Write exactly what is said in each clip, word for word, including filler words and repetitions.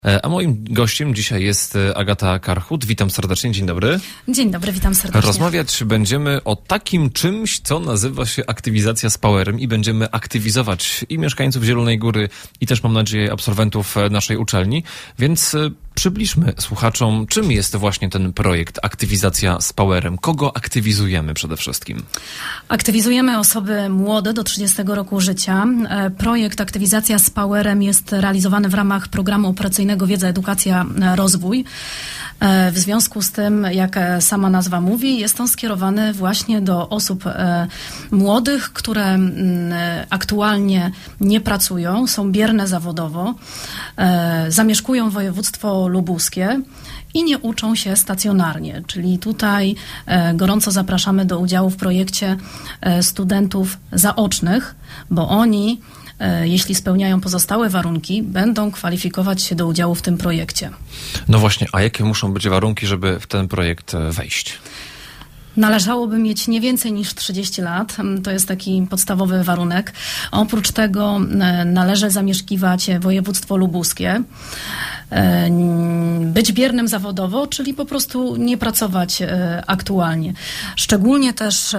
A moim gościem dzisiaj jest Agata Karchut. Witam serdecznie, dzień dobry. Dzień dobry, witam serdecznie. Rozmawiać będziemy o takim czymś, co nazywa się aktywizacja z Powerem i będziemy aktywizować i mieszkańców Zielonej Góry, i też mam nadzieję absolwentów naszej uczelni, więc przybliżmy słuchaczom, czym jest właśnie ten projekt Aktywizacja z Powerem. Kogo aktywizujemy przede wszystkim? Aktywizujemy osoby młode do trzydziestego roku życia. Projekt Aktywizacja z Powerem jest realizowany w ramach programu operacyjnego Wiedza, Edukacja, Rozwój. W związku z tym, jak sama nazwa mówi, jest on skierowany właśnie do osób młodych, które aktualnie nie pracują, są bierne zawodowo, zamieszkują województwo lubuskie i nie uczą się stacjonarnie. Czyli tutaj gorąco zapraszamy do udziału w projekcie studentów zaocznych, bo oni, jeśli spełniają pozostałe warunki, będą kwalifikować się do udziału w tym projekcie. No właśnie, a jakie muszą być warunki, żeby w ten projekt wejść? Należałoby mieć nie więcej niż trzydzieści lat. To jest taki podstawowy warunek. Oprócz tego należy zamieszkiwać województwo lubuskie, być biernym zawodowo, czyli po prostu nie pracować aktualnie. Szczególnie też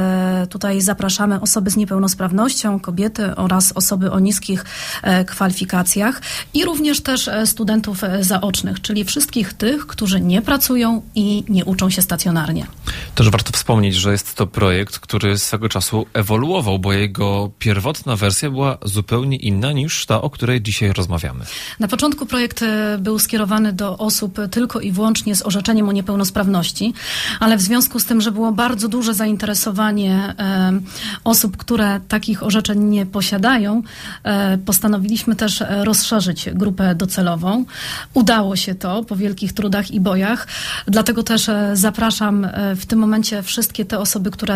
tutaj zapraszamy osoby z niepełnosprawnością, kobiety oraz osoby o niskich kwalifikacjach i również też studentów zaocznych, czyli wszystkich tych, którzy nie pracują i nie uczą się stacjonarnie. Też warto wspomnieć, że jest to projekt, który swego czasu ewoluował, bo jego pierwotna wersja była zupełnie inna niż ta, o której dzisiaj rozmawiamy. Na początku projekt był skierowany do osób tylko i wyłącznie z orzeczeniem o niepełnosprawności, ale w związku z tym, że było bardzo duże zainteresowanie e, osób, które takich orzeczeń nie posiadają, e, postanowiliśmy też rozszerzyć grupę docelową. Udało się to po wielkich trudach i bojach, dlatego też e, zapraszam e, w tym momencie wszystkie te osoby, które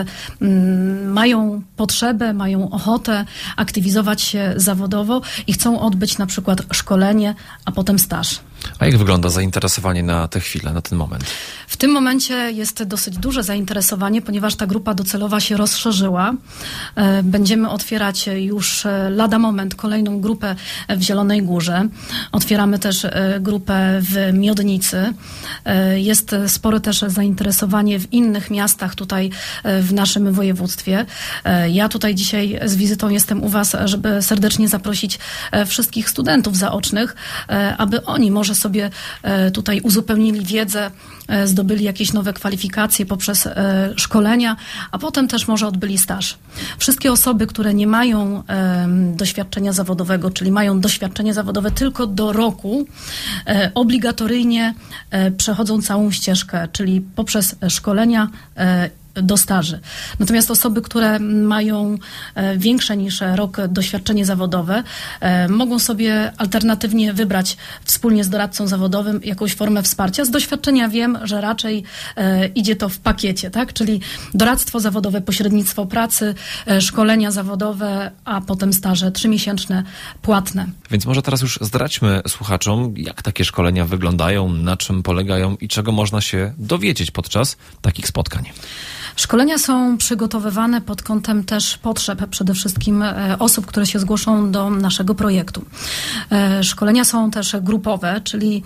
mm, mają potrzebę, mają ochotę aktywizować się zawodowo i chcą odbyć na przykład szkolenie, a potem staż. A jak wygląda zainteresowanie na tę chwilę, na ten moment? W tym momencie jest dosyć duże zainteresowanie, ponieważ ta grupa docelowa się rozszerzyła. Będziemy otwierać już lada moment kolejną grupę w Zielonej Górze. Otwieramy też grupę w Miodnicy. Jest spore też zainteresowanie w innych miastach tutaj w naszym województwie. Ja tutaj dzisiaj z wizytą jestem u Was, żeby serdecznie zaprosić wszystkich studentów zaocznych, aby oni może sobie tutaj uzupełnili wiedzę, zdobyli jakieś nowe kwalifikacje poprzez szkolenia, a potem też może odbyli staż. Wszystkie osoby, które nie mają doświadczenia zawodowego, czyli mają doświadczenie zawodowe tylko do roku, obligatoryjnie przechodzą całą ścieżkę, czyli poprzez szkolenia do staży. Natomiast osoby, które mają większe niż rok doświadczenie zawodowe, mogą sobie alternatywnie wybrać wspólnie z doradcą zawodowym jakąś formę wsparcia. Z doświadczenia wiem, że raczej idzie to w pakiecie, tak? Czyli doradztwo zawodowe, pośrednictwo pracy, szkolenia zawodowe, a potem staże trzymiesięczne, płatne. Więc może teraz już zdradźmy słuchaczom, jak takie szkolenia wyglądają, na czym polegają i czego można się dowiedzieć podczas takich spotkań. Szkolenia są przygotowywane pod kątem też potrzeb przede wszystkim osób, które się zgłoszą do naszego projektu. Szkolenia są też grupowe, czyli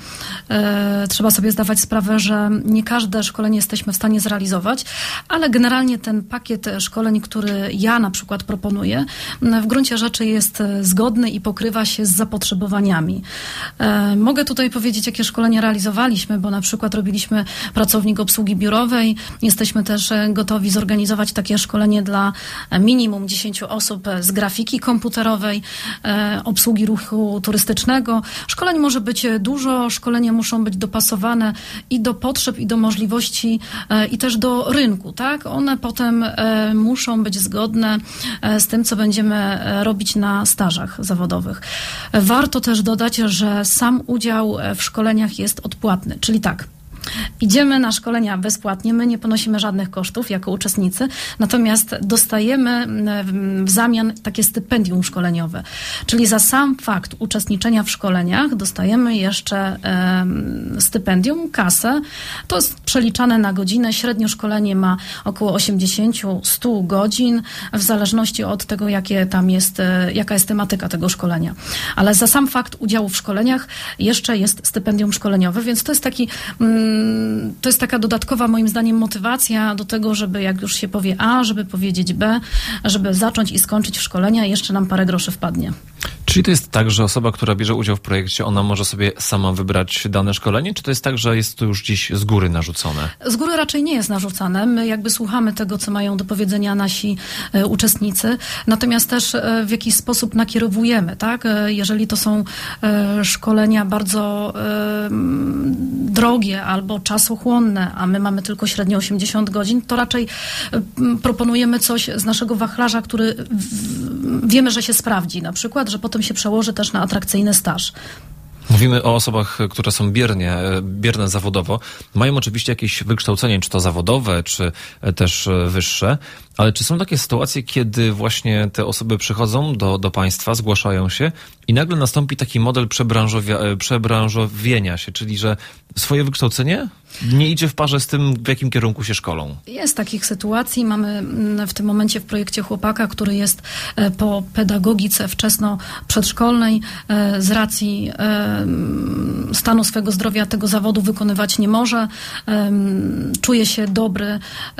trzeba sobie zdawać sprawę, że nie każde szkolenie jesteśmy w stanie zrealizować, ale generalnie ten pakiet szkoleń, który ja na przykład proponuję, w gruncie rzeczy jest zgodny i pokrywa się z zapotrzebowaniami. Mogę tutaj powiedzieć, jakie szkolenia realizowaliśmy, bo na przykład robiliśmy pracownik obsługi biurowej, jesteśmy też gotowi zorganizować takie szkolenie dla minimum dziesięciu osób z grafiki komputerowej, e, obsługi ruchu turystycznego. Szkoleń może być dużo, szkolenia muszą być dopasowane i do potrzeb, i do możliwości, e, i też do rynku, tak? One potem e, muszą być zgodne e, z tym, co będziemy robić na stażach zawodowych. Warto też dodać, że sam udział w szkoleniach jest odpłatny, czyli tak, idziemy na szkolenia bezpłatnie, my nie ponosimy żadnych kosztów jako uczestnicy, natomiast dostajemy w zamian takie stypendium szkoleniowe. Czyli za sam fakt uczestniczenia w szkoleniach dostajemy jeszcze e, stypendium, kasę. To jest przeliczane na godzinę. Średnio szkolenie ma około osiemdziesiąt do stu godzin, w zależności od tego, jakie tam jest, jaka jest tematyka tego szkolenia. Ale za sam fakt udziału w szkoleniach jeszcze jest stypendium szkoleniowe, więc to jest taki, to jest taka dodatkowa moim zdaniem motywacja do tego, żeby jak już się powie A, żeby powiedzieć B, żeby zacząć i skończyć szkolenia, jeszcze nam parę groszy wpadnie. Czyli to jest tak, że osoba, która bierze udział w projekcie, ona może sobie sama wybrać dane szkolenie, czy to jest tak, że jest to już gdzieś z góry narzucone? Z góry raczej nie jest narzucane. My jakby słuchamy tego, co mają do powiedzenia nasi e, uczestnicy, natomiast też e, w jakiś sposób nakierowujemy, tak? E, jeżeli to są e, szkolenia bardzo e, drogie albo czasochłonne, a my mamy tylko średnio osiemdziesiąt godzin, to raczej e, proponujemy coś z naszego wachlarza, który w, wiemy, że się sprawdzi, na przykład, że potem się przełoży też na atrakcyjny staż. Mówimy o osobach, które są biernie, bierne zawodowo. Mają oczywiście jakieś wykształcenie, czy to zawodowe, czy też wyższe, ale czy są takie sytuacje, kiedy właśnie te osoby przychodzą do, do państwa, zgłaszają się i nagle nastąpi taki model przebranżowia, przebranżowienia się, czyli że swoje wykształcenie nie idzie w parze z tym, w jakim kierunku się szkolą? Jest takich sytuacji. Mamy w tym momencie w projekcie chłopaka, który jest po pedagogice wczesno-przedszkolnej. Z racji stanu swego zdrowia tego zawodu wykonywać nie może. Czuje się dobry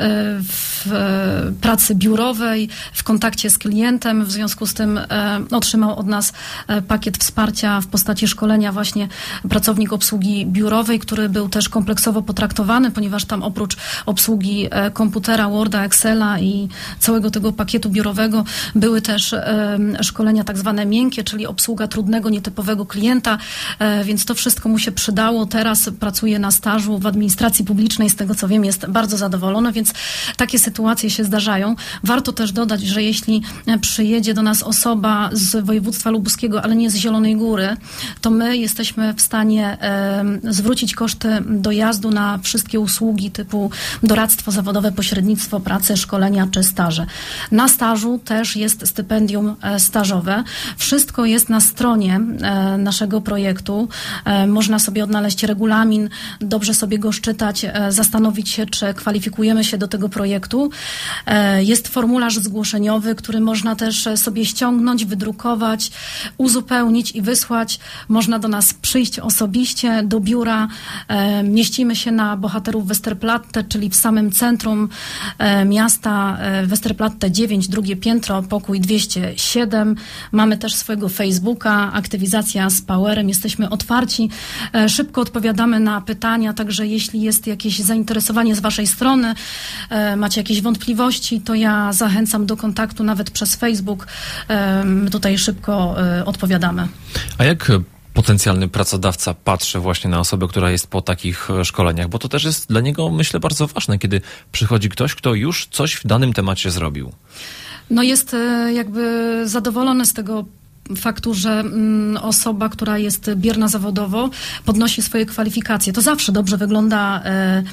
w pracy biurowej, w kontakcie z klientem. W związku z tym otrzymał od nas pakiet wsparcia w postaci szkolenia właśnie pracownik obsługi biurowej, który był też kompleksowo potraktowany, ponieważ tam oprócz obsługi komputera, Worda, Excela i całego tego pakietu biurowego były też szkolenia tak zwane miękkie, czyli obsługa trudnego, nietypowego klienta, więc to wszystko mu się przydało. Teraz pracuje na stażu w administracji publicznej, z tego co wiem jest bardzo zadowolony, więc takie sytuacje się zdarzają. Warto też dodać, że jeśli przyjedzie do nas osoba z województwa lubuskiego, ale nie z Zielonej Góry, to my jesteśmy w stanie zwrócić koszty dojazdu na wszystkie usługi typu doradztwo zawodowe, pośrednictwo pracy, szkolenia czy staże. Na stażu też jest stypendium stażowe. Wszystko jest na stronie naszego projektu. Można sobie odnaleźć regulamin, dobrze sobie go szczytać, zastanowić się, czy kwalifikujemy się do tego projektu. Jest formularz zgłoszeniowy, który można też sobie ściągnąć, wydrukować, uzupełnić i wysłać. Można do nas przyjść osobiście do biura. Mieścimy się na Bohaterów Westerplatte, czyli w samym centrum miasta, Westerplatte dziewięć, drugie piętro, pokój dwieście siedem. Mamy też swojego Facebooka, aktywizacja z Powerem. Jesteśmy otwarci, szybko odpowiadamy na pytania, także jeśli jest jakieś zainteresowanie z waszej strony, macie jakieś wątpliwości, to ja zachęcam do kontaktu nawet przez Facebook. My tutaj szybko odpowiadamy. A jak potencjalny pracodawca patrzy właśnie na osobę, która jest po takich szkoleniach, bo to też jest dla niego, myślę, bardzo ważne, kiedy przychodzi ktoś, kto już coś w danym temacie zrobił? No jest jakby zadowolony z tego faktu, że osoba, która jest bierna zawodowo, podnosi swoje kwalifikacje. To zawsze dobrze wygląda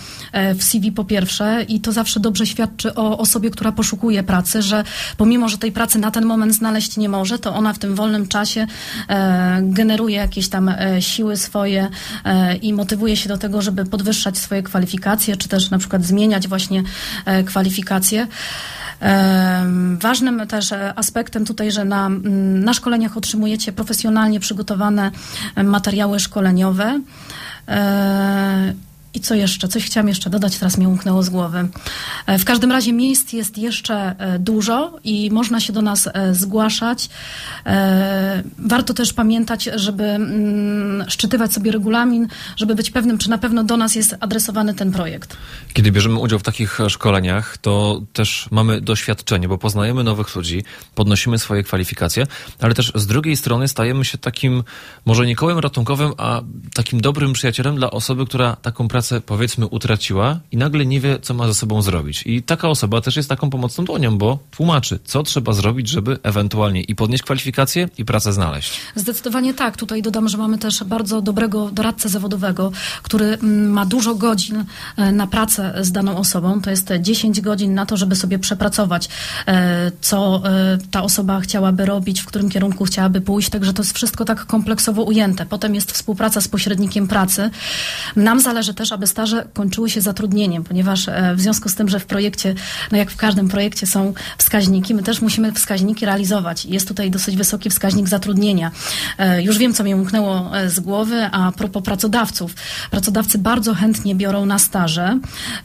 w C V po pierwsze i to zawsze dobrze świadczy o osobie, która poszukuje pracy, że pomimo, że tej pracy na ten moment znaleźć nie może, to ona w tym wolnym czasie generuje jakieś tam siły swoje i motywuje się do tego, żeby podwyższać swoje kwalifikacje, czy też na przykład zmieniać właśnie kwalifikacje. Ważnym też aspektem tutaj, że na, na szkoleniach otrzymujecie profesjonalnie przygotowane materiały szkoleniowe. I co jeszcze? Coś chciałam jeszcze dodać, teraz mi umknęło z głowy. W każdym razie miejsc jest jeszcze dużo i można się do nas zgłaszać. Warto też pamiętać, żeby szczytywać sobie regulamin, żeby być pewnym, czy na pewno do nas jest adresowany ten projekt. Kiedy bierzemy udział w takich szkoleniach, to też mamy doświadczenie, bo poznajemy nowych ludzi, podnosimy swoje kwalifikacje, ale też z drugiej strony stajemy się takim, może nie kołem ratunkowym, a takim dobrym przyjacielem dla osoby, która taką pracę powiedzmy utraciła i nagle nie wie, co ma ze sobą zrobić. I taka osoba też jest taką pomocną dłonią, bo tłumaczy, co trzeba zrobić, żeby ewentualnie i podnieść kwalifikacje i pracę znaleźć. Zdecydowanie tak. Tutaj dodam, że mamy też bardzo dobrego doradcę zawodowego, który ma dużo godzin na pracę z daną osobą. To jest dziesięć godzin na to, żeby sobie przepracować, co ta osoba chciałaby robić, w którym kierunku chciałaby pójść. Także to jest wszystko tak kompleksowo ujęte. Potem jest współpraca z pośrednikiem, pośrednikiem pracy. Nam zależy też, aby staże kończyły się zatrudnieniem, ponieważ w związku z tym, że w projekcie, no jak w każdym projekcie są wskaźniki, my też musimy wskaźniki realizować. Jest tutaj dosyć wysoki wskaźnik zatrudnienia. Już wiem, co mi umknęło z głowy, a propos pracodawców. Pracodawcy bardzo chętnie biorą na staże.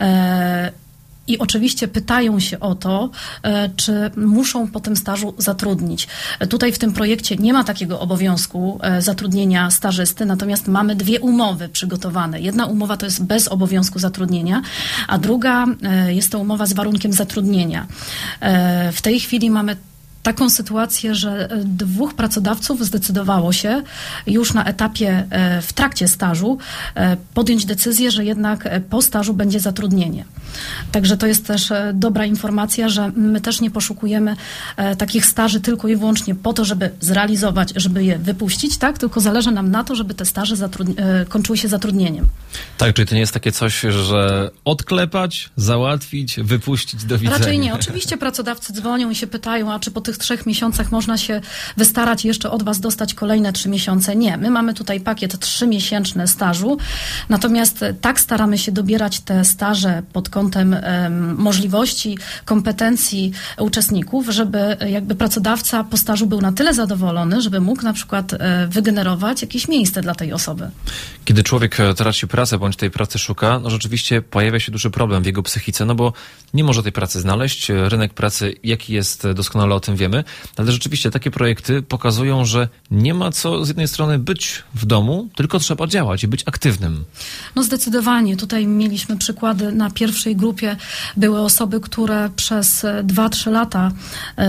I oczywiście pytają się o to, czy muszą po tym stażu zatrudnić. Tutaj w tym projekcie nie ma takiego obowiązku zatrudnienia stażysty, natomiast mamy dwie umowy przygotowane. Jedna umowa to jest bez obowiązku zatrudnienia, a druga jest to umowa z warunkiem zatrudnienia. W tej chwili mamy taką sytuację, że dwóch pracodawców zdecydowało się już na etapie, w trakcie stażu podjąć decyzję, że jednak po stażu będzie zatrudnienie. Także to jest też dobra informacja, że my też nie poszukujemy takich staży tylko i wyłącznie po to, żeby zrealizować, żeby je wypuścić, tak? Tylko zależy nam na to, żeby te staże zatrudni- kończyły się zatrudnieniem. Tak, czyli to nie jest takie coś, że odklepać, załatwić, wypuścić, do widzenia. Raczej nie. Oczywiście pracodawcy dzwonią i się pytają, a czy po tych trzech miesiącach można się wystarać i jeszcze od was dostać kolejne trzy miesiące? Nie. My mamy tutaj pakiet trzymiesięczny stażu, natomiast tak staramy się dobierać te staże pod kątem um, możliwości, kompetencji uczestników, żeby jakby pracodawca po stażu był na tyle zadowolony, żeby mógł na przykład e, wygenerować jakieś miejsce dla tej osoby. Kiedy człowiek traci pracę, bądź tej pracy szuka, no rzeczywiście pojawia się duży problem w jego psychice, no bo nie może tej pracy znaleźć. Rynek pracy, jaki jest, doskonale o tym wiemy, ale rzeczywiście takie projekty pokazują, że nie ma co z jednej strony być w domu, tylko trzeba działać i być aktywnym. No zdecydowanie. Tutaj mieliśmy przykłady na pierwszej grupie. Były osoby, które przez dwa trzy lata yy,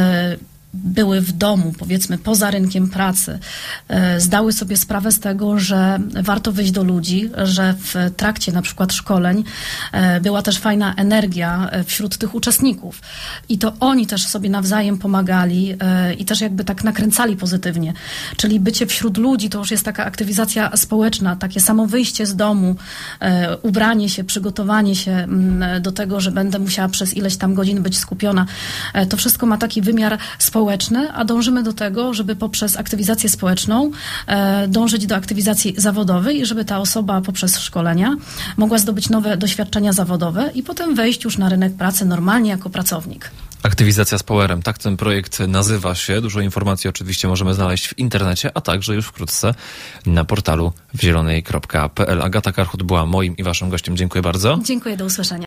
były w domu, powiedzmy poza rynkiem pracy, zdały sobie sprawę z tego, że warto wyjść do ludzi, że w trakcie na przykład szkoleń była też fajna energia wśród tych uczestników. I to oni też sobie nawzajem pomagali i też jakby tak nakręcali pozytywnie. Czyli bycie wśród ludzi to już jest taka aktywizacja społeczna, takie samo wyjście z domu, ubranie się, przygotowanie się do tego, że będę musiała przez ileś tam godzin być skupiona. To wszystko ma taki wymiar społeczny, a dążymy do tego, żeby poprzez aktywizację społeczną e, dążyć do aktywizacji zawodowej i żeby ta osoba poprzez szkolenia mogła zdobyć nowe doświadczenia zawodowe i potem wejść już na rynek pracy normalnie jako pracownik. Aktywizacja z Powerem, tak ten projekt nazywa się. Dużo informacji oczywiście możemy znaleźć w internecie, a także już wkrótce na portalu w zielonej kropka p l. Agata Karchut była moim i waszym gościem. Dziękuję bardzo. Dziękuję, do usłyszenia.